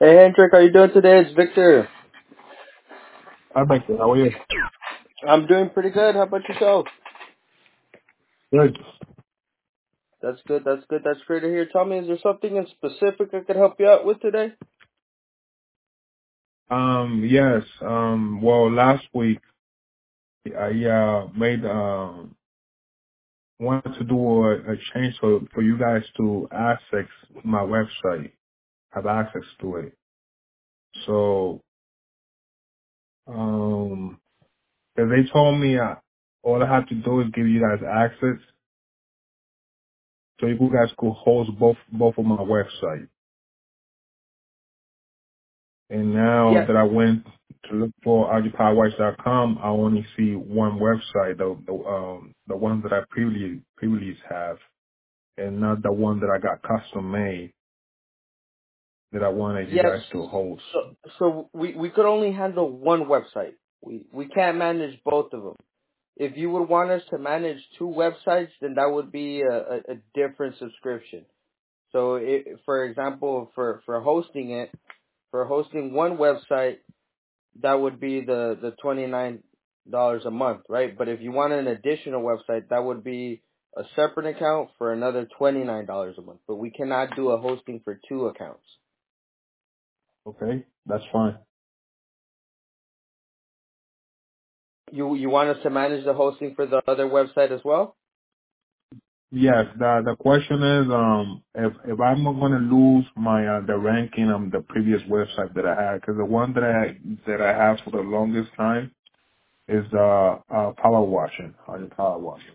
Hey Hendrik, how you doing today? It's Victor. Hi, Michael. How are you? I'm doing pretty good. How about yourself? Good. That's good. That's good. That's great to hear. Tell me, is there something in specific I could help you out with today? Yes. Well, last week I made wanted to do a change for you guys to access my website, have access to it. So, 'cause they told me all I have to do is give you guys access, so you guys could host both of my website. And now Yeah. that I went to look for RGPowerWatch.com, I only see one website, the one that I previously have, and not the one that I got custom made that I wanted you Yes. guys to host. So we could only handle one website. We can't manage both of them. If you would want us to manage two websites, then that would be a different subscription. So, for example, for hosting one website, that would be the $29 a month, right? But if you want an additional website, that would be a separate account for another $29 a month. But we cannot do a hosting for two accounts. Okay, that's fine. You want us to manage the hosting for the other website as well? Yes, the question is, if I'm gonna lose my the ranking on the previous website that I had, because the one that I have for the longest time is power washing, power washing.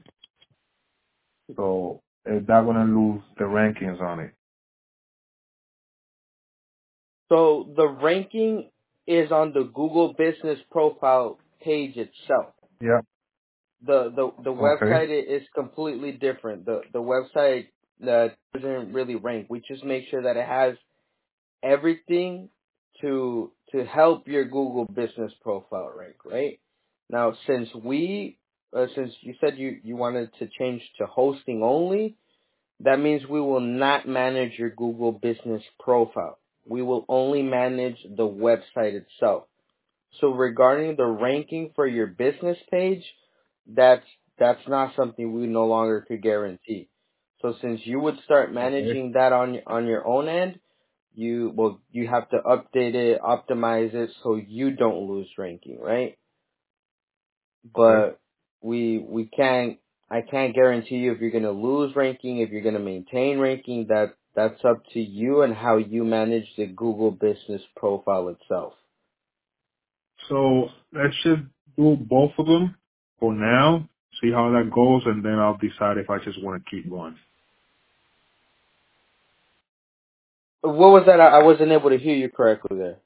So is that gonna lose the rankings on it? So the ranking is on the Google Business Profile page itself. Yeah. The Okay. website is completely different. The website doesn't really rank. We just make sure that it has everything to help your Google Business Profile rank, right? Now, since you said you wanted to change to hosting only, that means we will not manage your Google Business Profile. We will only manage the website itself. So regarding the ranking for your business page, that's that's not something we no longer could guarantee. So since you would start Okay. managing that on your own end, you have to update it, optimize it so you don't lose ranking, right? Okay. But we can't I can't guarantee you if you're gonna lose ranking, if you're gonna maintain ranking. That's up to you and how you manage the Google Business Profile itself. So let's just do both of them for now, see how that goes, and then I'll decide if I just want to keep one. What was that? I wasn't able to hear you correctly there.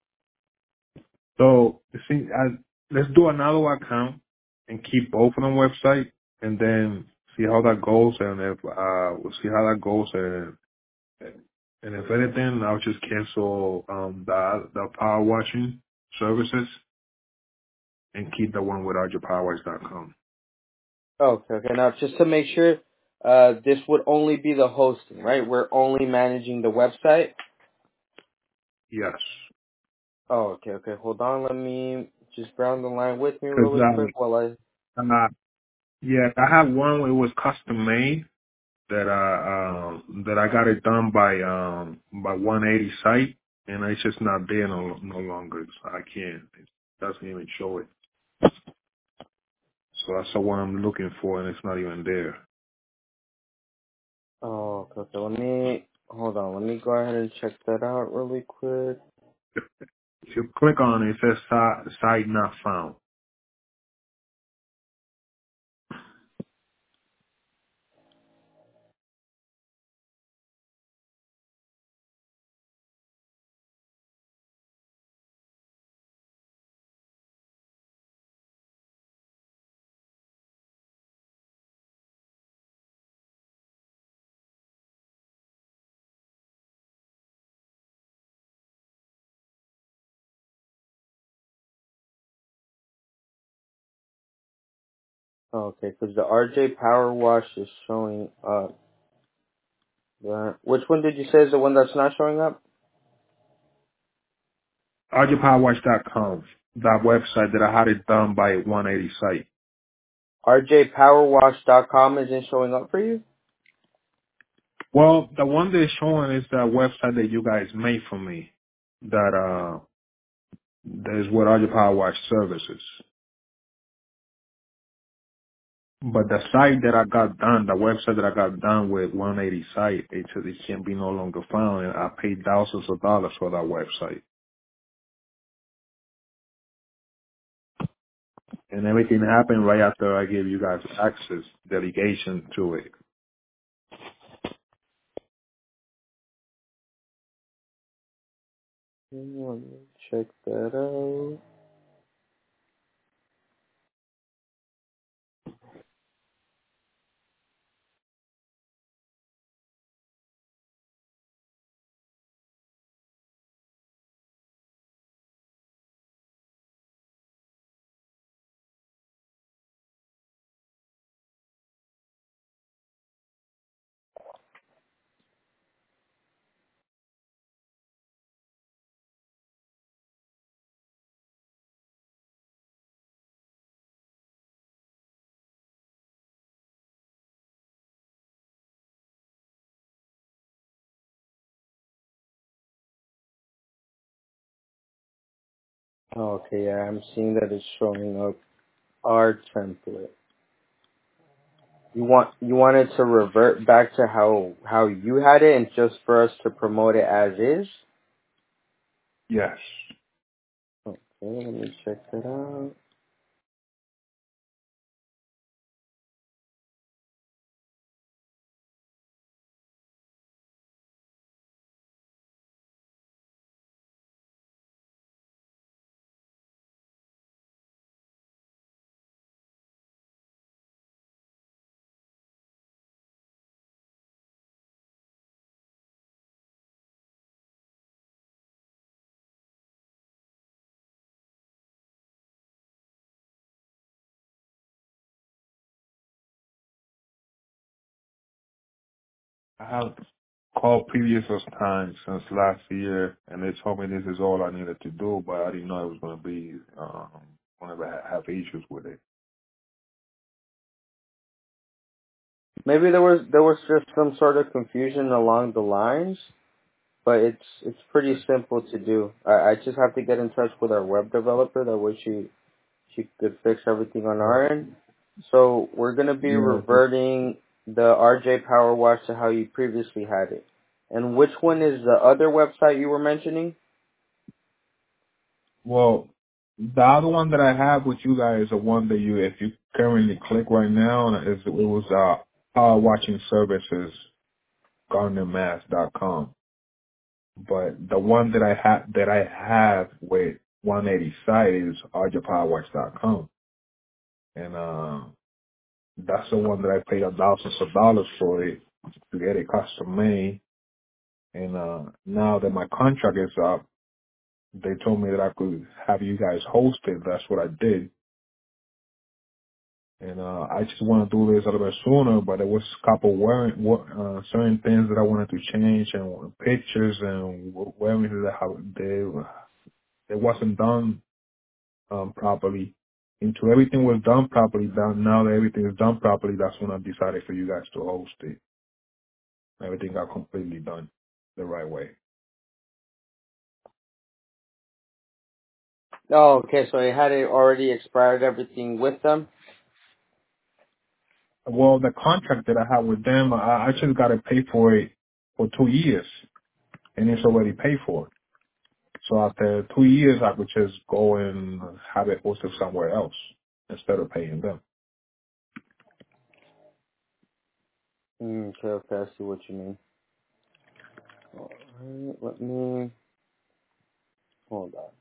So see, let's do another account and keep both of them website, and then see how that goes, and if we'll see how that goes, and if anything, I'll just cancel the power washing services and keep the one with RJPowerWatch.com. Okay, okay. Now, just to make sure, this would only be the hosting, right? We're only managing the website. Yes. Oh, okay, okay. Hold on. Let me just ground the line with me Because really quick while I. yeah, I have one where it was custom made that I got it done by 180 site, and it's just not there no longer. So I can't. It doesn't even show it. So that's the one I'm looking for, and it's not even there. Oh, okay, okay. Let me hold on. Let me go ahead and check that out really quick. If you click on it, it says site not found. Oh, okay, because the RJ Power Wash is showing up. Which one did you say is the one that's not showing up? RJPowerWash.com, that website that I had it done by 180 site. RJPowerwash.com isn't showing up for you? Well, the one they're showing is the website that you guys made for me. That is what RJ Power Wash services. But the site that I got done, the website that I got done with 180 site, it says it can be no longer found, and I paid thousands of dollars for that website. And everything happened right after I gave you guys access, delegation to it. Let me check that out. Okay, yeah, I'm seeing that it's showing up our template. You wanted to revert back to how you had it and just for us to promote it as is? Yes. Okay, let me check that out. I have called previous times since last year, and they told me this is all I needed to do, but I didn't know it was going to be, whenever I have issues with it. Maybe there was just some sort of confusion along the lines, but it's pretty simple to do. I just have to get in touch with our web developer. That way she could fix everything on our end. So we're gonna be Yeah. reverting the RJ Power Wash to how you previously had it. And which one is the other website you were mentioning? Well, the other one that I have with you guys, the one that if you currently click right now, it was Power Watching Services, GardnerMass.com. But the one that I have with 180 site is RJPowerWatch.com, and that's the one that I paid thousands of dollars for it to get it custom made. And now that my contract is up, they told me that I could have you guys host it. That's what I did. And I just want to do this a little bit sooner, but there was a couple certain things that I wanted to change, and pictures and wearing that how it wasn't done properly. Until everything was done properly, now that everything is done properly, that's when I decided for you guys to host it. Everything got completely done the right way. Oh, okay. So it had it already expired everything with them. Well, the contract that I have with them, I just got to pay for it for 2 years, and it's already paid for. So after 2 years, I could just go and have it hosted somewhere else instead of paying them. Okay, I see what you mean. All right, let me hold on.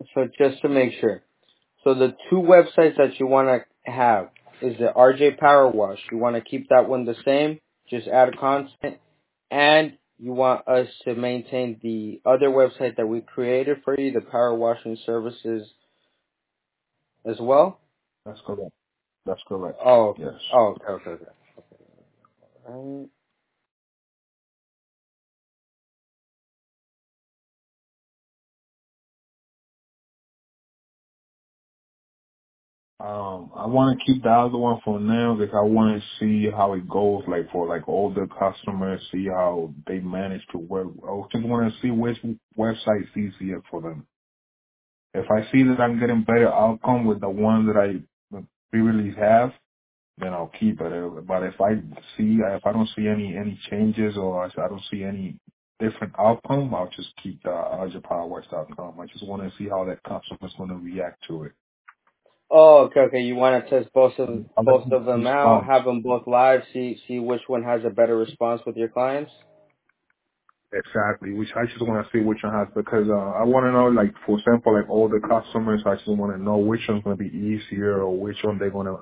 So just to make sure. So the two websites that you want to have is the RJ Power Wash. You want to keep that one the same, just add content, and you want us to maintain the other website that we created for you, the Power Washing Services, as well. That's correct. That's correct. Oh, Yes. oh, okay. Alright. I want to keep the other one for now because I want to see how it goes, like for like older customers, see how they manage to work. I just want to see which website's easier for them. If I see that I'm getting better outcome with the one that I previously have, then I'll keep it. But if I don't see any changes or if I don't see any different outcome, I'll just keep the AlgebroWorks.com. I just want to see how that customer's going to react to it. Oh, okay. You want to test How both the of them out, response. have them both live, see which one has a better response with your clients. Exactly, which I just want to see which one has because I want to know, like for example, like all the customers. I just want to know which one's going to be easier or which one they're going to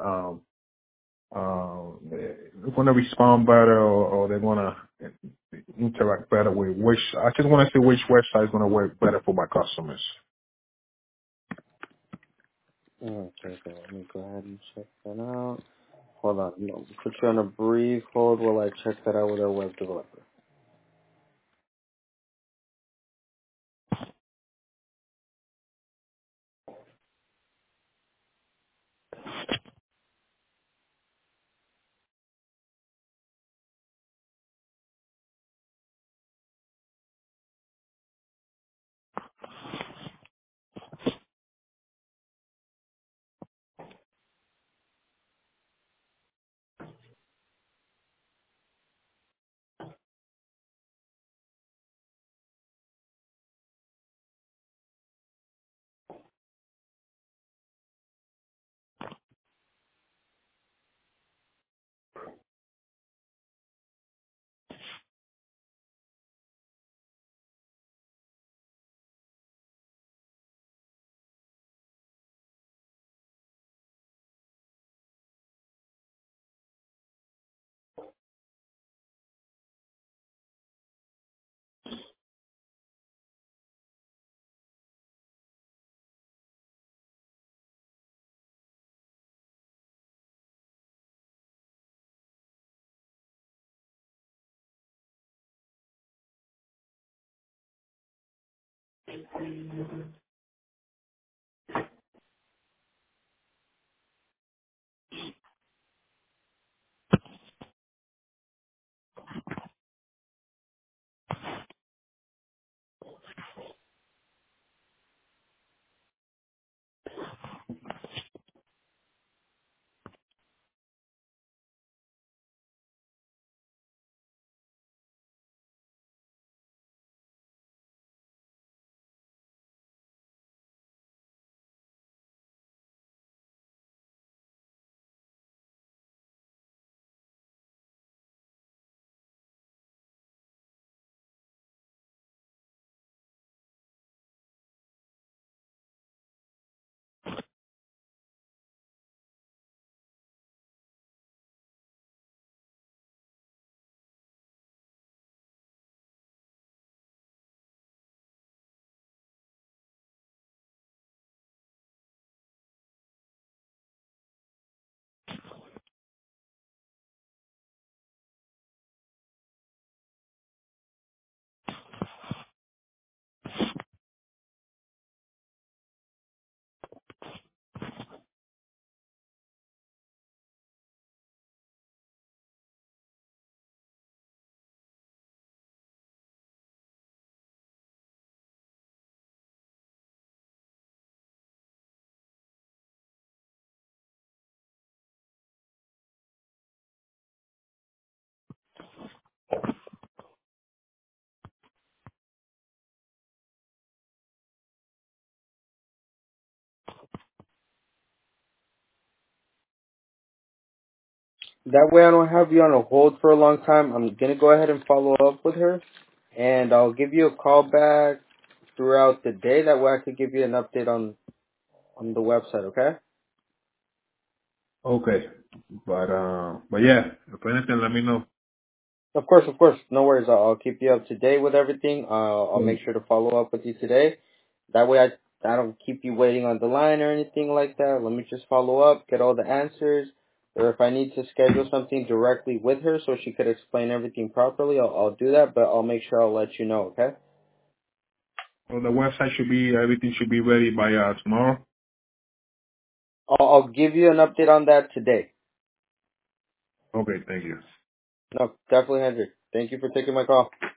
respond better or they're going to interact better with. Which I just want to see which website is going to work better for my customers. Okay. Let me go ahead and check that out. Hold on. No, put you on a brief hold while I check that out with our web developer. That way I don't have you on a hold for a long time. I'm going to go ahead and follow up with her, and I'll give you a call back throughout the day. That way I could give you an update on the website, okay? Okay. But yeah, if anything, let me know. Of course. No worries. I'll keep you up to date with everything. I'll make sure to follow up with you today. That way I don't keep you waiting on the line or anything like that. Let me just follow up, get all the answers. Or if I need to schedule something directly with her so she could explain everything properly, I'll do that, but I'll make sure I'll let you know, okay? Well, the website everything should be ready by tomorrow. I'll give you an update on that today. Okay, thank you. No, definitely, Hendrik. Thank you for taking my call.